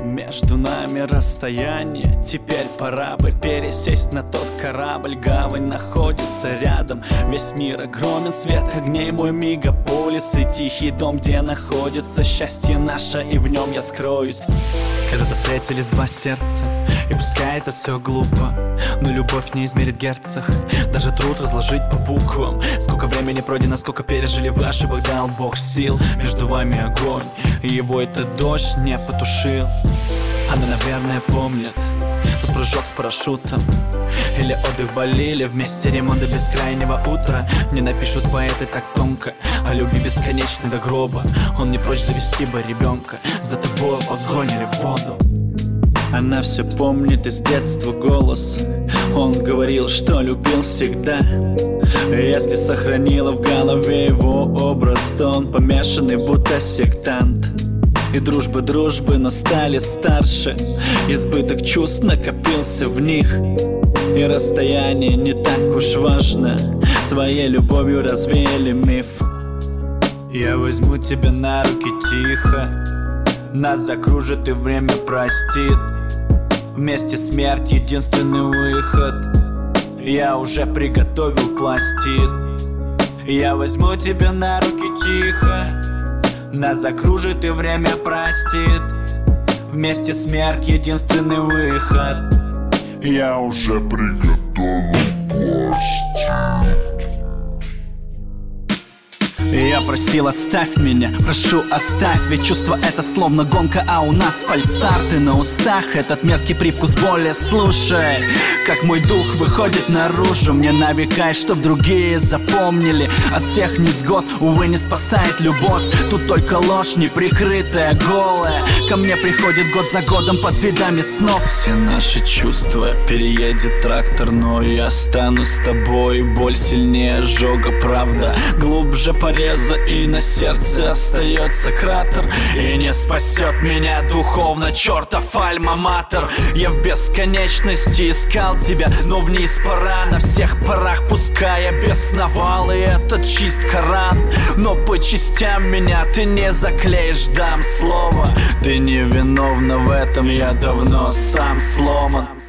Между нами расстояние, теперь пора бы пересесть на тот корабль. Гавань находится рядом, весь мир огромен, свет огней мой мегаполис и тихий дом, где находится счастье наше, и в нем я скроюсь. Когда-то встретились два сердца, и пускай это все глупо, но любовь не измерит герцах, даже труд разложить по буквам. Сколько времени пройдено, сколько пережили в ошибок, дал Бог сил. Между вами огонь, и его этот дождь не потушил. Она, наверное, помнит тот прыжок с парашютом, или отдых в Бали, или вместе ремонт до бескрайнего утра. Мне напишут поэты так тонко о любви бесконечной до гроба. Он не прочь завести бы ребенка, за тобой в огонь или в воду. Она все помнит из детства голос, он говорил, что любил всегда. Если сохранила в голове его образ, то он помешанный, будто сектант. И дружбы, но стали старше, избыток чувств накопился в них, и расстояние не так уж важно, своей любовью развеяли миф. Я возьму тебя на руки тихо, нас закружит и время простит. Вместе смерть единственный выход, я уже приготовил пластид. Я возьму тебя на руки тихо, нас закружит и время простит. Вместе смерть единственный выход, я уже приготовил пластид. Я просил, оставь меня, прошу, оставь. Ведь чувство это словно гонка, а у нас фальстарт. И на устах этот мерзкий привкус боли. Слушай, как мой дух выходит наружу, мне навекай, чтоб другие запомнили. От всех невзгод, увы, не спасает любовь. Тут только ложь, неприкрытая, голая. Ко мне приходит год за годом под видами снов. Все наши чувства переедет трактор, но я останусь с тобой. Боль сильнее ожога, правда глубже пореза, и на сердце остается кратер. И не спасет меня духовно чертов альма-матер. Я в бесконечности искал тебя, но вниз пора на всех парах. Пускай я бесновал, и этот чист Коран, но по частям меня ты не заклеишь, дам слово. Ты невиновна в этом, я давно сам сломан.